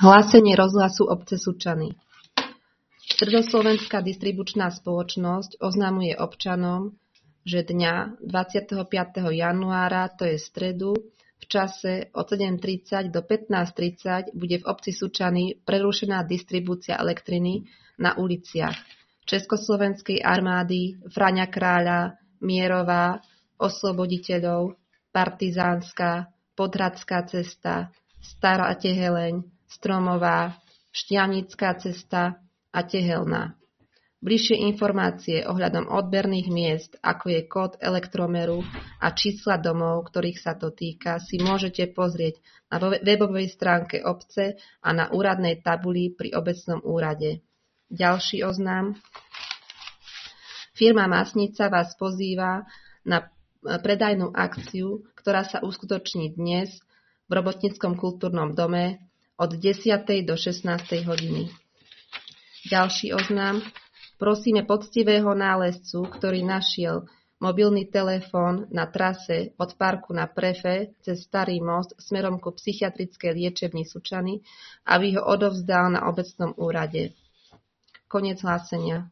Hlásenie rozhlasu obce Sučany. Stredoslovenská distribučná spoločnosť oznamuje občanom, že dňa 25. januára, to je stredu, v čase od 7:30 do 15:30 bude v obci Sučany prerušená distribúcia elektriny na uliciach Československej armády, Fraňa Kráľa, Mierová, Osloboditeľov, Partizánska, Podhradská cesta, Stará Teheleň, Stromová, Štiavnická cesta a Tehelná. Bližšie informácie ohľadom odberných miest, ako je kód elektromeru a čísla domov, ktorých sa to týka, si môžete pozrieť na webovej stránke obce a na úradnej tabuli pri obecnom úrade. Ďalší oznám. Firma Masnica vás pozýva na predajnú akciu, ktorá sa uskutoční dnes v Robotníckom kultúrnom dome od 10. do 16. hodiny. Ďalší oznám. Prosíme poctivého nálezcu, ktorý našiel mobilný telefón na trase od parku na Prefe cez Starý most smerom ku psychiatrickej liečebni Sučany, aby ho odovzdal na obecnom úrade. Koniec hlásenia.